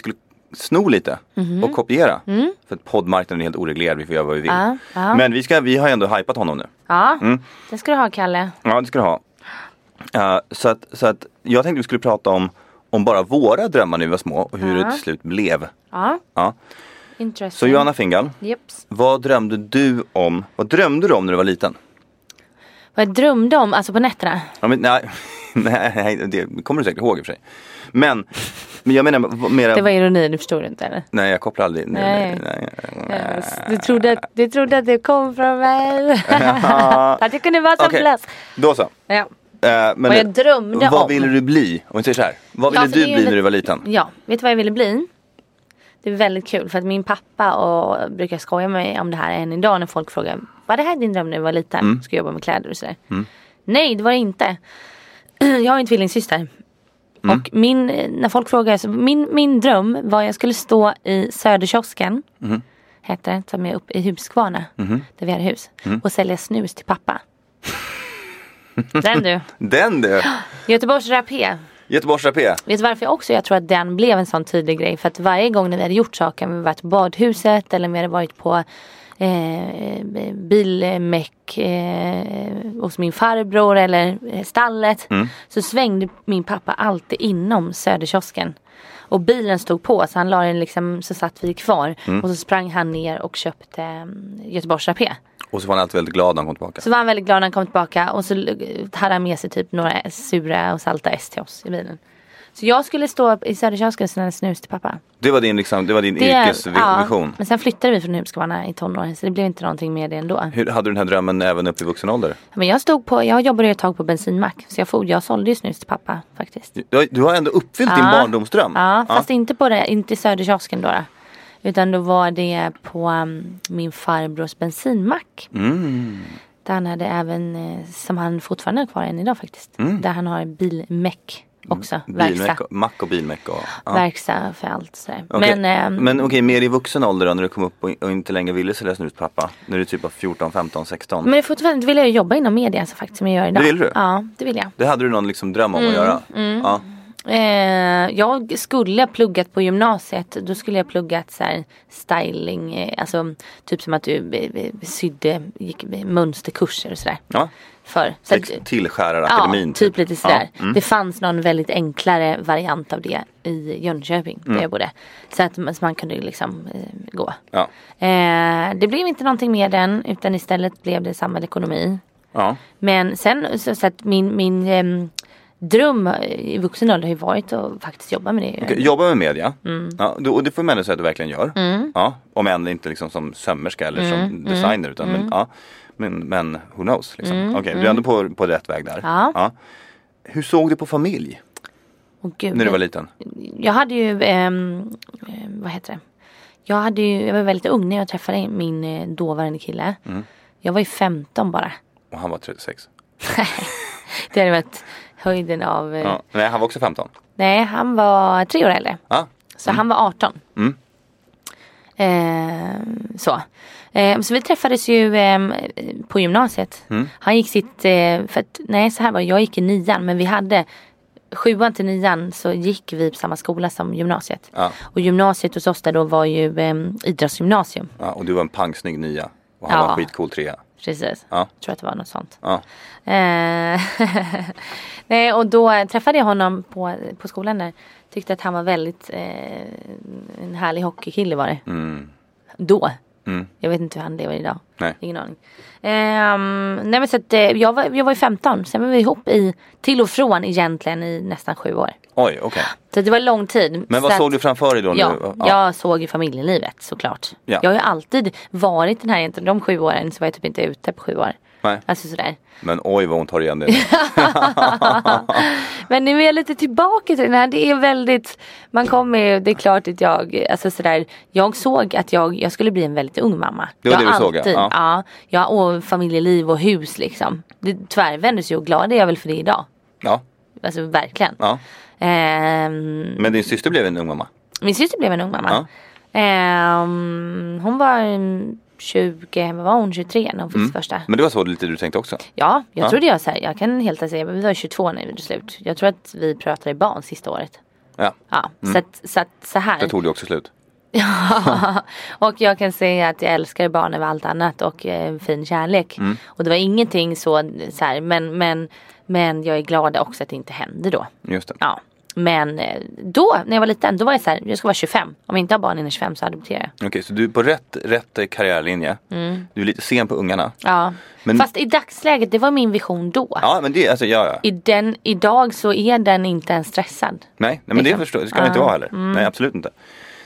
sno lite Mhm. och kopiera. Mm. För att poddmarknaden är helt oreglerad, vi får göra vad vi vill. Ja, ja. Men vi, ska, vi har ändå hypat honom nu. Ja, Mm. det ska du ha, Kalle. Ja, det ska du ha. Uh, så, att, så att jag tänkte vi skulle prata om, om bara våra drömmar när vi var små och hur Ja. det till slut blev. Ja, Ja. intressant. Så Johanna Fingal, Jeps. vad drömde du om? Vad drömde du om när du var liten? Vad jag drömde om, alltså på nätterna. Ja, men, nej, nej, det kommer du säkert ihåg i och för sig. Men, men jag menar mera... Det var ironi, du förstod inte eller? Nej, jag kopplar aldrig. Nej, Nej. nej, nej, nej. Du trodde, att, du trodde att det kom från mig. Att det kunde vara så Okej, plats. då så. Ja. Eh, men Vad jag drömde vad om. ville du bli? Om vi säger så här. Vad ville Ja, för du det är bli ju när du var lite- liten? Ja, vet du vad jag ville bli? Det är väldigt kul för att min pappa och brukar skoja med mig om det här än idag när folk frågar: var det här din dröm när du var liten? Mm. Ska jag jobba med kläder och sådär. Nej, det var det inte. Jag har en tvillingsyster. Mm. Och min, när folk frågar, så min, min dröm var att jag skulle stå i Söderkiosken, Mm. heter det, som är uppe i Huskvarna, där vi hade hus, Mm. och sälja snus till pappa. Den du. Den du! Göteborgs rapé. Göteborgs rapé. Vet du varför jag också? Jag tror att den blev en sån tydlig grej. För att varje gång när vi hade gjort saker, vi varit på badhuset eller vi hade varit på eh, bilmäck eh, hos min farbror eller eh, stallet, Mm. så svängde min pappa alltid inom Söderkiosken. Och bilen stod på, så han la den liksom, så satt vi kvar. Mm. Och så sprang han ner och köpte um, Göteborgs rapé. Och så var han alltid väldigt glad när han kom tillbaka. Så var han väldigt glad när han kom tillbaka. Och så hade han med sig typ några sura och salta S till oss i bilen. Så jag skulle stå i Söderkiosken och snälla snus till pappa. Det var din, liksom, det var din Det- yrkesvision. ja, men sen flyttade vi från Huskvarna i tonåren, så det blev inte någonting med det ändå. Hur, hade du den här drömmen även upp i vuxen ålder? Men jag stod på, jag jobbade ett tag på bensinmack, så jag, for, jag sålde ju snus till pappa faktiskt. Du, du har ändå uppfyllt din Ja. barndomsdröm. Ja, fast inte på det, inte i Söderkiosken då, då. Utan då var det på um, min farbrors bensinmack. Mm. Där han hade även, eh, som han fortfarande har kvar än idag faktiskt. Mm. Där han har bilmäck också, verkstad. Bilmäck, och- mack och bilmäck. Och, ja. Verkstad för allt sådär. Okej. Men, ehm, Men okej, mer i vuxen ålder då, när du kom upp och, och inte längre ville sälja snus pappa? När du typ var fjorton, femton, sexton. men fortfarande vill jag jobba inom media, alltså, faktiskt, som jag gör idag. Det vill du? Ja, det vill jag. Det hade du någon liksom dröm om att göra? Ja. Eh, jag skulle ha pluggat på gymnasiet. Då skulle jag pluggat så här styling, eh, alltså typ som att du eh, eh, sydde, gick eh, mönsterkurser och sådär. Ja. För. Så Liksom att, Tillskärarakademin. ja, typ lite sådär. Ja. Mm. Det fanns någon väldigt enklare variant av det i Jönköping, Mm. där jag bodde. Så att man, så man kunde liksom eh, gå. Ja. Eh, det blev inte någonting med den, utan istället blev det samhällsekonomi. Ja. Men sen så, så att min, min ehm, dröm i vuxen ålder har ju varit att faktiskt jobba med det. Okej, jobba med media. Mm. Ja, då- och det får man ändå säga att du verkligen gör. Ja, om än inte liksom som sömmerska eller Mm. som designer. Utan, men, ja, men, men who knows. Liksom. Okej, du är ändå på, på rätt väg där. Mm. Ja. Hur såg du på familj Och gud, när du var liten? jag hade ju, ehm, eh, vad heter det? Jag, hade ju, jag var väldigt ung när jag träffade min eh, dåvarande kille. Mm. Jag var ju femton bara. Och han var trettiosex. Det hade varit höjden av... eh, Ja. Nej, han var också femton. Nej, han var tre år äldre. Ja. Så han var arton. Mm. Eh, så. Eh, så vi träffades ju eh, på gymnasiet. Mm. Han gick sitt, eh, för att, nej så här var jag gick i nian, men vi hade sjuan till nian så gick vi på samma skola som gymnasiet. Ja. Och gymnasiet hos oss där då var ju eh, idrottsgymnasium. Ja, och du var en pangsnygg nia. Och han Ja. var en skitcool trea. Precis. Ja. Jag tror att det var något sånt. Ja. Eh, nej, och då träffade jag honom på, på skolan där. Tyckte att han var väldigt eh, en härlig hockeykille var det. Mm. Då. Mm. Jag vet inte hur han lever idag. Nej. Ingen aning. Ehm, nej men så att, eh, jag, var, jag var ju femton. Sen var vi ihop i, till och från egentligen i nästan sju år. Oj, okej. Så det var lång tid. Men Så vad såg att, du framför dig då? Ja, nu? jag såg ju familjelivet såklart. Ja. Jag har ju alltid varit den här egentligen. De sju åren så var jag typ inte ute på sju år. Nej. Alltså sådär. Men oj vad hon tar igen det. Men nu är jag lite tillbaka till den här. Det är väldigt, man kommer ju, det är klart att jag, alltså sådär, jag såg att jag, jag skulle bli en väldigt ung mamma. Det var jag det du har såg, ja. alltid, Ja. ja. Ja, och familjeliv och hus liksom. Det tvärvändes ju och glad är jag väl för det idag. Ja. Alltså verkligen. Ja. Ehm, Men din syster blev en ung mamma. min syster blev en ung mamma. Ehm, hon var en tjugo, vad var hon, tjugotre när hon fick Mm. sitt första. Men det var så lite du tänkte också. Ja, jag Ja. trodde jag så här, jag kan helt säga, vi var tjugotvå när vi gjorde slut. Jag tror att vi pratade barn sista året. Ja. Ja, Mm. så, att, så att så här. Det tog det också slut. Ja, och jag kan säga att jag älskar barn över allt annat och eh, fin kärlek. Mm. Och det var ingenting så, så här, men, men, men jag är glad också att det inte hände då. Just det. Ja. Men eh, då, när jag var liten, då var jag så här, jag ska vara tjugofem. Om jag inte har barn innan tjugofem så adopterar jag. Okej, okay, så du är på rätt, rätt karriärlinje. Mm. Du är lite sen på ungarna. Ja, men... fast i dagsläget, det var min vision då. Ja, men det, alltså, ja, ja. I den, idag så är den inte ens stressad. Nej, nej men det förstår det ska det inte vara heller. Mm. Nej, absolut inte.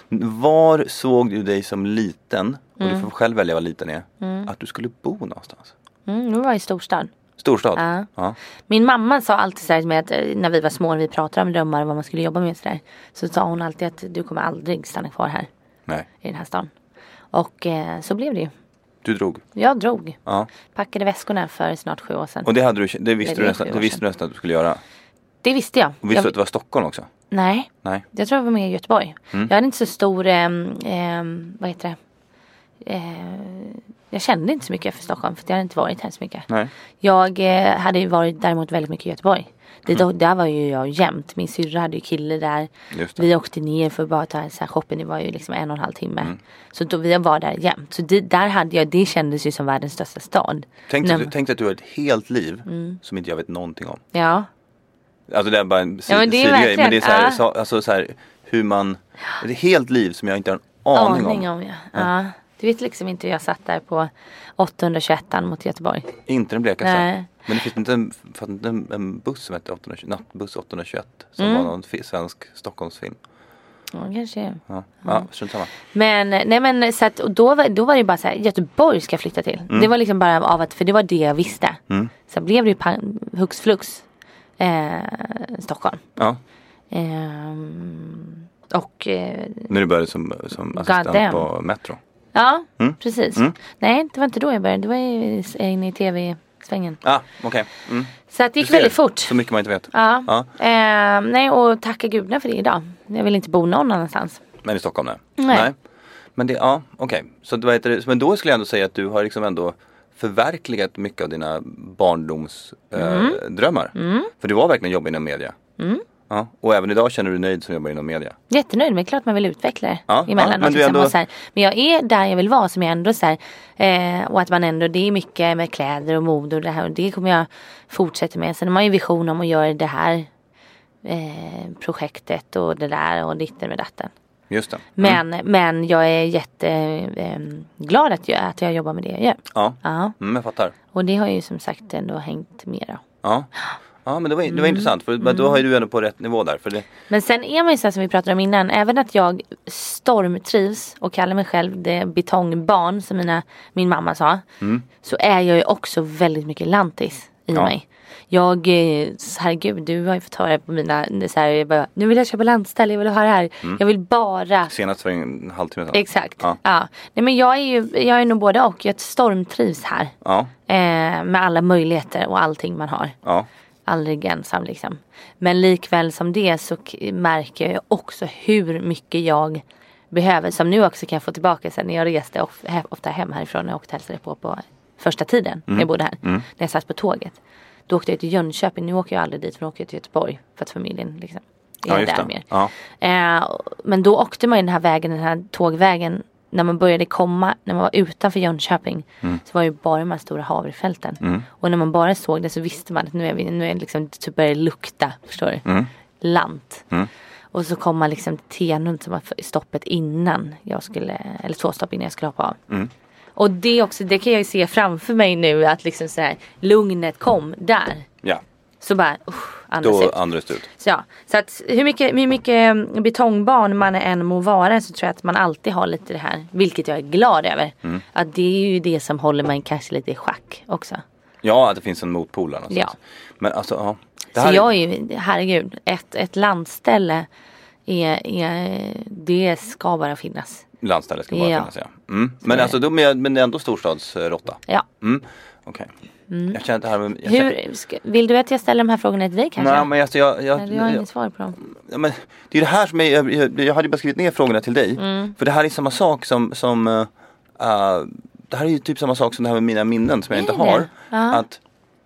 Var såg du dig som liten, och mm. du får själv välja vad liten är, mm. att du skulle bo någonstans? Mm, nu var jag i storstad. Storstad? Ja. Ja. Min mamma sa alltid så här med att när vi var små, när vi pratade om drömmar och vad man skulle jobba med så där, så sa hon alltid att du kommer aldrig stanna kvar här. Nej. I den här stan. Och eh, så blev det ju. Du drog? Jag drog. Ja. Packade väskorna för snart sju år sedan. Och det, hade du, det visste, det du, nästan, det visste du nästan att du skulle göra? Det visste jag. Och visste jag... du att det var Stockholm också? Nej. Nej. Jag tror jag var med i Göteborg. Mm. Jag hade inte så stor, eh, eh, vad heter det? Eh, jag kände inte så mycket för Stockholm, för jag hade inte varit här så mycket. Nej. Jag eh, hade ju varit däremot väldigt mycket i Göteborg. Det, mm. Där var ju jag jämt. Min syrra hade ju kille där. Vi åkte ner för att bara ta så här shoppen. Det var ju liksom en och en halv timme. Mm. Så då vi var där jämt. Så det, där hade jag, det kändes ju som världens största stad. Tänkte du tänkte att du har ett helt liv mm. som inte jag vet någonting om. Ja. Alltså det är bara en ja, men det är sidogrej. Men det är så här, ja. så, alltså så här hur man, ett helt liv som jag inte har en aning, aning om. om ja. Ja. Ja. Du vet liksom inte hur jag satt där på åttahundratjugoett mot Göteborg. Inte den blekaste. Nej. Men det finns inte en, inte en, en buss som heter åttahundratjugoett, nattbuss åttahundratjugoett som Mm. var någon f- svensk Stockholmsfilm. Ja, kanske. Ja, ja. ja strunt samma. Men nej men så att, och då var då var det bara så här, Göteborg ska jag flytta till. Mm. Det var liksom bara av att, för det var det jag visste. Mm. Så blev det ju pan, hux flux eh, Stockholm. Ja. Eh, och eh, när du började som som assistent på Metro. Ja, mm. precis. Mm. Nej, det var inte då jag började. Det var inne i tv-svängen. Ja, ah, okej. Okay. Mm. Så att det gick väldigt fort. Så mycket man inte vet. Ja. ja. Eh, nej, och tacka gudarna för det idag. Jag vill inte bo någon annanstans. Men i Stockholm, nej. Nej. nej. Men det, ja, okej. Okay. Så vad heter det? Men då skulle jag ändå säga att du har liksom ändå förverkligat mycket av dina barndomsdrömmar. Mm. Eh, mm. För du var verkligen jobb inom media. Mm. Ja, och även idag känner du dig nöjd som jobbar inom media? Jättenöjd, men klart man vill utveckla det ja, emellanåt. Ja, men, liksom, ändå... så här, men jag är där jag vill vara, som jag ändå så här, eh, och att man ändå, det är mycket med kläder och mode och det här, och det kommer jag fortsätta med. Sen har man ju vision om att göra det här eh, projektet och det där och ditten med datten. Just det. Mm. Men, men jag är jätteglad eh, att, jag, att jag jobbar med det jag gör. Ja, ja. Mm, jag fattar. Och det har ju som sagt ändå hängt mera. Ja. Ja, men det var, det var mm. intressant, för mm. då har ju du ändå på rätt nivå där. För det... Men sen är man ju så här, som vi pratade om innan, även att jag stormtrivs och kallar mig själv det betongbarn som mina, min mamma sa, mm. så är jag ju också väldigt mycket lantis i ja. mig. Jag, herregud, du har ju fått höra på mina, så här, jag bara, nu vill jag köpa landställe, jag vill ha det här. Mm. Jag vill bara... Senast för en halvtimme sedan. Exakt, ja. ja. Nej, men jag är ju, jag är nog både och, jag stormtrivs här. Ja. Eh, med alla möjligheter och allting man har. Ja. Aldrig ensam liksom. Men likväl som det så märker jag också hur mycket jag behöver. Som nu också kan jag få tillbaka sen när jag reste ofta hem härifrån. När jag åkte och hälsade på på första tiden mm. när jag bodde här. Mm. När jag satt på tåget. Då åkte jag till Jönköping. Nu åker jag aldrig dit, för nu åker jag till Göteborg. För att familjen liksom är ja, just där det. mer. Ja. Eh, men då åkte man ju den här vägen, den här tågvägen. När man började komma, när man var utanför Jönköping, mm. så var ju bara de här stora havrefälten. Mm. Och när man bara såg det så visste man att nu är vi, nu är det liksom, typ börjar det lukta, förstår du? Mm. Lant. Mm. Och så kom man liksom till Tenhult som var stoppet innan jag skulle, eller två stopp innan jag skulle hoppa av. Mm. Och det också, det kan jag ju se framför mig nu, att liksom så här, lugnet kom där. Ja. Så bara, uh, andas ut. Då andas ut. Så, ja, så att hur mycket, hur mycket betongbarn man än må vara, så tror jag att man alltid har lite det här. Vilket jag är glad över. Mm. Att det är ju det som håller mig kanske lite i schack också. Ja, att det finns en motpol någonstans. Ja. Men alltså, ja. Det här så jag är ju, herregud, ett, ett landställe är, är, det ska bara finnas. Landställe ska bara ja. finnas, ja. Mm. Men alltså, då med, men ändå storstadsrotta. Ja. Mm. Okej. Okay. Mm. Jag känner det här med, jag Hur, känner... ska, vill du att jag ställer de här frågorna till dig kanske? Nej, men alltså, jag, jag, Nej, du har jag, inget svar på dem. Ja, men det är det här som jag, jag, jag hade bara skrivit ner frågorna till dig. Mm. För det här är samma sak som, som uh, det här är ju typ samma sak som det här med mina minnen som jag inte har. Ja. Att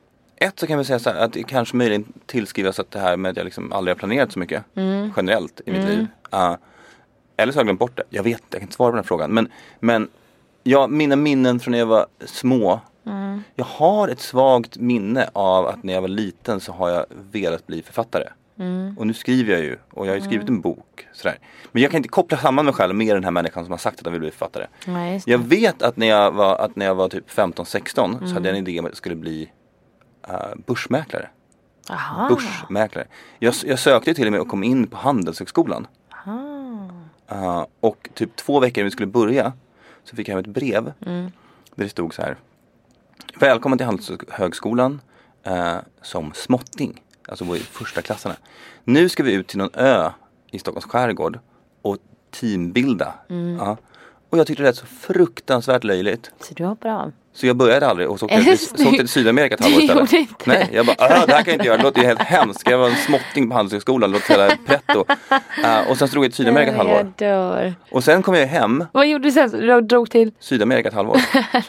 ett så kan vi säga så här, att det kanske möjligen tillskrivas att det här med att jag liksom aldrig har planerat så mycket mm. generellt i mitt mm. liv. Uh, eller så har jag glömt bort det. Jag vet, jag kan inte svara på den här frågan. Men, men ja, mina minnen från när jag var små. Mm. Jag har ett svagt minne av att när jag var liten så har jag velat bli författare. Mm. Och nu skriver jag ju. Och jag har ju skrivit mm. en bok. Sådär. Men jag kan inte koppla samman mig själv med den här människan som har sagt att han vill bli författare. Nej, jag vet att när jag var, att när jag var typ femton sexton mm. så hade jag en idé om att jag skulle bli uh, börsmäklare. Aha. Börsmäklare. Jag, jag sökte till och med och kom in på Handelshögskolan. Uh, och typ två veckor när vi skulle börja så fick jag hem ett brev mm. där det stod så här: välkommen till Handelshögskolan uh, som småtting. Alltså vår första klassarna. Nu ska vi ut till någon ö i Stockholms skärgård och teambilda. Mm. Uh. Och jag tyckte det var så fruktansvärt löjligt. Så du hoppar av? Så jag började aldrig och så åkte jag till Sydamerika ett halvår istället. Inte. Nej, jag bara, ah, det här kan jag inte göra. Det låter ju helt hemskt. Jag var en småtting på Handelshögskolan. Det låter hela pretto. Uh, och sen drog jag till Sydamerika ett halvår. Jag dör. Och sen kom jag hem. Vad gjorde du sen? Du drog till? Sydamerika ett halvår.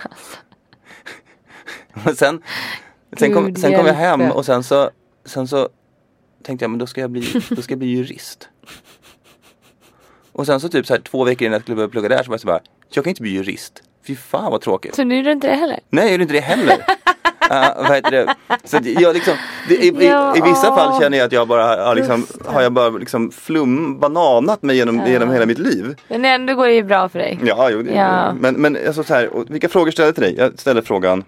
Och sen, sen, kom, sen kom jag hem och sen så, sen så tänkte jag, men då ska jag bli, då ska jag bli jurist. Och sen så typ så här, två veckor innan jag skulle börja plugga där så var jag så bara, jag kan inte bli jurist. Fy fan vad tråkigt. Så nu är du inte det heller? Nej, jag är inte det heller. uh, vad heter det? Så jag liksom, det, i, ja, i, i vissa åh. fall känner jag att jag bara har, liksom, har jag bara liksom flum, bananat mig genom, ja. genom hela mitt liv. Men ändå går det ju bra för dig. Ja, jo, det, ja. Men, men alltså så här, och vilka frågor ställer jag till dig? Jag ställer frågan.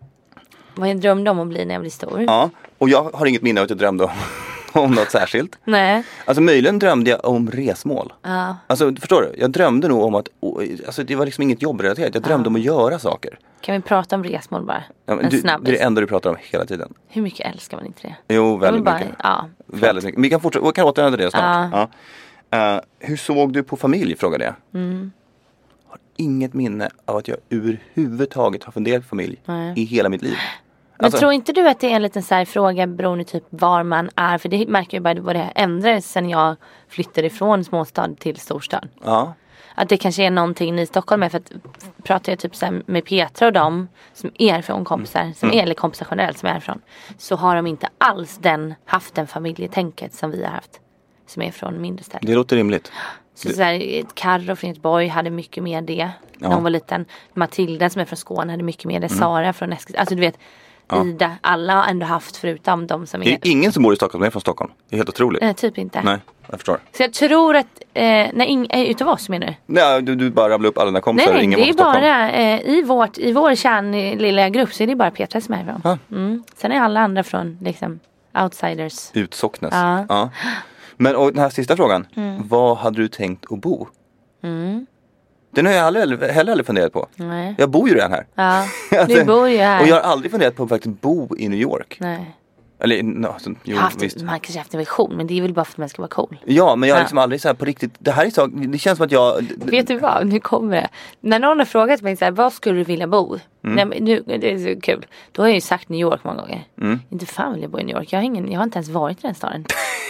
Vad jag drömde om att bli när jag blir stor. Ja, och jag har inget minne av att jag drömde om. om något särskilt. Nej. Alltså möjligen drömde jag om resmål. Ja. Alltså förstår du? Jag drömde nog om att, alltså det var liksom inget jobbrelaterat. Jag drömde ja. om att göra saker. Kan vi prata om resmål bara? Ja, men en du, snabbis. det är det enda du pratar om hela tiden. Hur mycket älskar man inte det? Jo, väldigt bara, mycket. Ja, väldigt mycket. Vi kan fortsätta, vi kan återvända till det snart. Ja. Ja. Uh, hur såg du på familj, frågade jag. Mm. Har inget minne av att jag överhuvudtaget har funderat på familj Nej. i hela mitt liv. Men alltså, tror inte du att det är en liten så här fråga beroende typ var man är? För det märker jag bara vad det ändrades sen jag flyttade ifrån småstad till storstad. Ja. Att det kanske är någonting i Stockholm med. För att pratar jag typ så här med Petra och dem som är från kompisar, som Mm. är eller kompisar generellt som är från, så har de inte alls den, haft den familjetänket som vi har haft. Som är från mindre städer. Det låter rimligt. Så, så här, Karro från Göteborg hade mycket mer det. När Ja. hon var liten. Matilda som är från Skåne hade mycket mer det. Mm. Sara från Eskilstuna. Alltså du vet. Ja. Ida, alla har ändå haft förutom de som är... Det är ingen som bor i Stockholm som är från Stockholm. Det är helt otroligt. Nej, typ inte. Nej, jag förstår. Så jag tror att, eh, när ing- äh, utav oss menar du? Nej, du, du bara rabblar upp alla dina kompisar. Nej, ingen det är Stockholm. bara, eh, i, vårt, i vår kärn lilla grupp så är det bara Petra som är ifrån. Ja. Mm. Sen är alla andra från, liksom, outsiders. Utsocknes. Ja. Ja. Men och den här sista frågan. Mm. Vad hade du tänkt att bo? Mm. Den har jag aldrig, heller aldrig funderat på. Nej. Jag bor ju redan här. Ja, du bor ju här. Och jag har aldrig funderat på att faktiskt bo i New York. Nej. Eller, no, alltså, jo, haft, visst. man kanske haft en vision, men det är väl bara för att man ska vara cool. Ja, men jag har Ja. liksom aldrig så här på riktigt. Det här är så, det känns som att jag... Vet du vad, nu kommer det. När någon har frågat mig så här, var skulle du vilja bo? Mm. Nej, men nu, det är så kul. Då har jag ju sagt New York många gånger. Mm. Inte fan vill jag bo i New York. Jag har, ingen, jag har inte ens varit i den staden.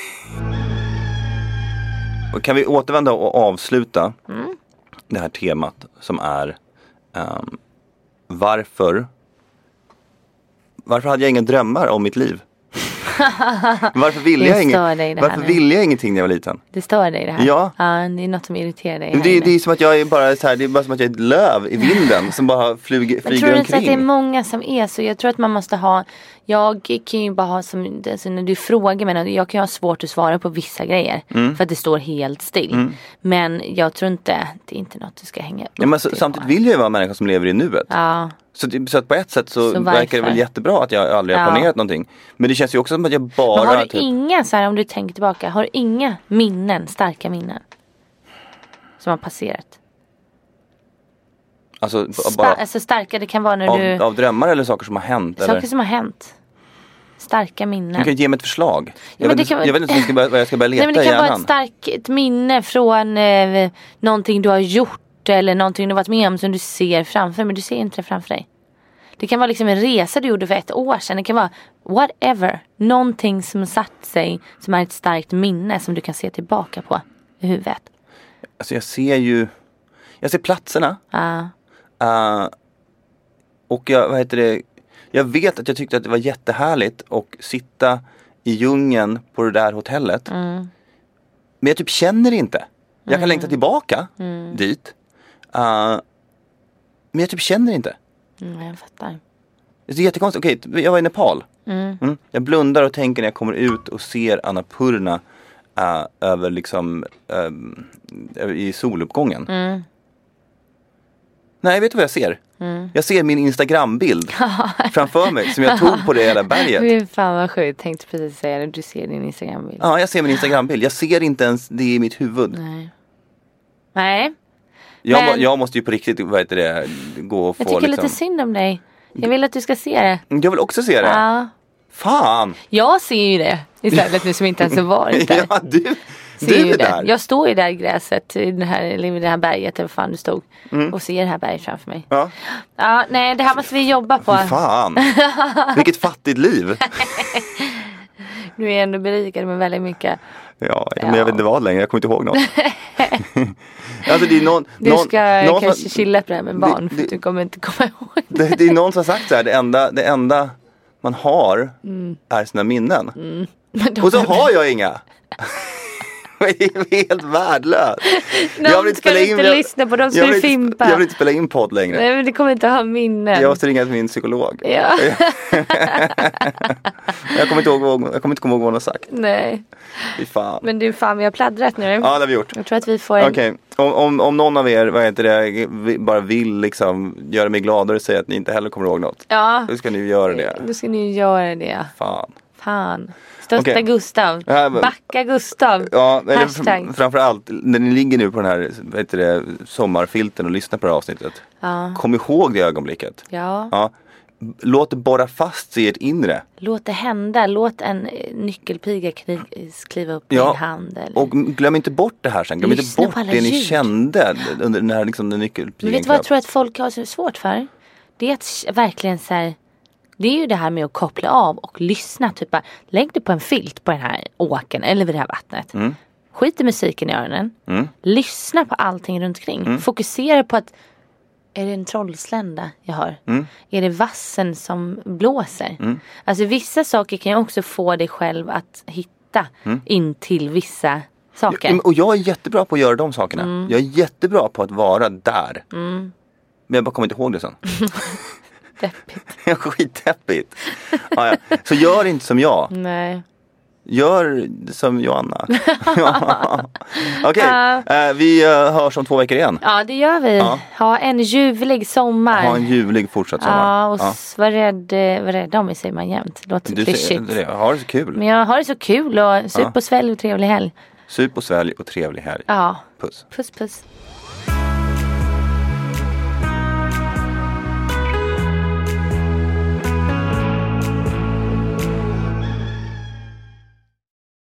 Och kan vi återvända och avsluta Mm. det här temat som är um, varför varför hade jag inga drömmar om mitt liv? Varför ville jag, inget, varför ville jag ingenting när jag var liten? Det står dig det här. Ja. Ja, det är något som irriterar dig. Det, det är som att jag är bara så här, det är bara som att jag är ett löv i vinden som bara flyger, flyger jag tror omkring. att det är många som är så. Jag tror att man måste ha, jag kan ju bara ha som, alltså när du frågar mig, jag kan ju ha svårt att svara på vissa grejer. Mm. För att det står helt still. Mm. Men jag tror inte, det är inte något du ska hänga upp Ja, men så, dig samtidigt på. vill jag ju vara en människa som lever i nuet. Ja. Så, det, så att på ett sätt så, Så verkar det väl jättebra att jag aldrig har Ja. planerat någonting. Men det känns ju också som att jag bara... Men har du typ, inga, så här, om du tänker tillbaka, har du inga minnen, starka minnen som har passerat? alltså, b- Sta- bara alltså starka, det kan vara när av, du, av drömmar eller saker som har hänt? saker Eller? som har hänt. Starka minnen. Du kan ge mig ett förslag. Jag, men vet, det kan- jag vet inte vad jag ska börja, vad jag ska börja leta Nej, men det i kan vara hjärnan. ett starkt minne från eh, någonting du har gjort eller någonting du varit med om som du ser framför, men du ser inte det framför dig. Det kan vara liksom en resa du gjorde för ett år sedan. Det kan vara whatever. Någonting som satt sig, som är ett starkt minne som du kan se tillbaka på i huvudet. Alltså jag ser ju, jag ser platserna. Ja. Uh, och jag, vad heter det, Jag vet att jag tyckte att det var jättehärligt att sitta i djungeln på det där hotellet. Mm. Men jag typ känner inte. Jag kan Mm. längta tillbaka Mm. dit. Uh, men jag typ känner inte. Mm, jag fattar. Det är jättekonstigt. Okej, jag var i Nepal. Mm. Mm. Jag blundar och tänker när jag kommer ut och ser Annapurna uh, över liksom uh, i soluppgången. Mm. Nej, vet du vad jag ser? Mm. Jag ser min Instagram-bild framför mig som jag tog på det hela berget. Fy fan vad sjukt, tänkte precis säga det. Du ser din Instagram-bild. Ja, jag ser min Instagram-bild. Jag ser inte ens det i mitt huvud. Nej. Nej. Jag, Men- jag måste ju på riktigt, vad heter det, gå och få Jag tycker liksom... lite synd om dig. Jag vill att du ska se det. Jag vill också se det. Ja. Fan! Jag ser ju det istället nu som inte ens har varit där. Ja, du, Ser du ju är det. där. Jag står ju där i gräset, i det här, eller i det här berget, eller vad fan du stod. Mm. Och ser det här berget framför mig. Ja. Ja, nej, det här måste vi jobba på. Fan. Vilket fattigt liv. Du är ändå berikad med väldigt mycket. Ja, men jag vet inte vad längre. Jag kommer inte ihåg något. Alltså det är någon... Du någon, ska någon kanske som, chilla på det här med barn, det- för att du kommer inte komma ihåg. det, det är någon som har sagt så här, det enda, det enda man har är sina minnen. Men de Och så är- har jag inga. Jag är helt värdelös. De ska du inte lyssna på, de ska jag du vill inte, fimpa. jag vill inte spela in podd längre. Nej, men du kommer inte ha minnen. Jag måste ringa till min psykolog. Ja. jag kommer inte ihåg, vad- jag kommer inte komma ihåg vad hon har sagt. Nej. Fy fan. Men du, fan, vi har pladdrat nu. Ja, det har vi gjort. Jag tror att vi får en... Okej, om, om, om någon av er, vad heter det, vi- bara vill liksom göra mig gladare och säga att ni inte heller kommer ihåg något. Ja. Då ska ni ju göra det. Då ska ni göra det. Fan. Fan. Stötta Okej. Gustav. Ja, men- Backa Gustav. Ja, eller Hashtag. fr- framförallt när ni ligger nu på den här, vad heter det, sommarfilten och lyssnar på det här avsnittet. Ja. Kom ihåg det ögonblicket. Ja. Ja. Låt det borra fast sig i ert inre. Låt det hända. Låt en eh, nyckelpiga kli- kliva upp i Ja, din hand. Eller... Och glöm inte bort det här sen. Glöm inte Lyssna bort på alla det ni ljud. kände under den här liksom, den Men nyckelpigan. vet du vad jag tror att folk har så svårt för? Det är att verkligen så här, det är ju det här med att koppla av och lyssna. Typ bara, lägg dig på en filt på den här åken eller vid det här vattnet. Mm. Skit i musiken i öronen. Mm. Lyssna på allting runt omkring. Mm. Fokusera på att, är det en trollslända jag hör? Mm. Är det vassen som blåser? Mm. Alltså vissa saker kan ju också få dig själv att hitta Mm. in till vissa saker. Ja, och jag är jättebra på att göra de sakerna. Mm. Jag är jättebra på att vara där. Mm. Men jag bara kommer inte ihåg det sen. Deppigt. Skitdeppigt. Ja, ja. Så gör inte som jag. Nej. Gör som Joanna. Ja. Okej, Ja. eh, vi uh, hörs om två veckor igen. Ja, det gör vi. Ja. Ha en ljuvlig sommar. Ha en ljuvlig fortsatt sommar. Ja, och Ja. s- var rädd, eh, var rädd om mig säger man jämt. Det låter Du klyschigt. säger det, ha det så kul. Men jag har det så kul och sup Ja. och svälj och trevlig helg. Sup och svälj och trevlig helg. Ja. Puss. Puss puss.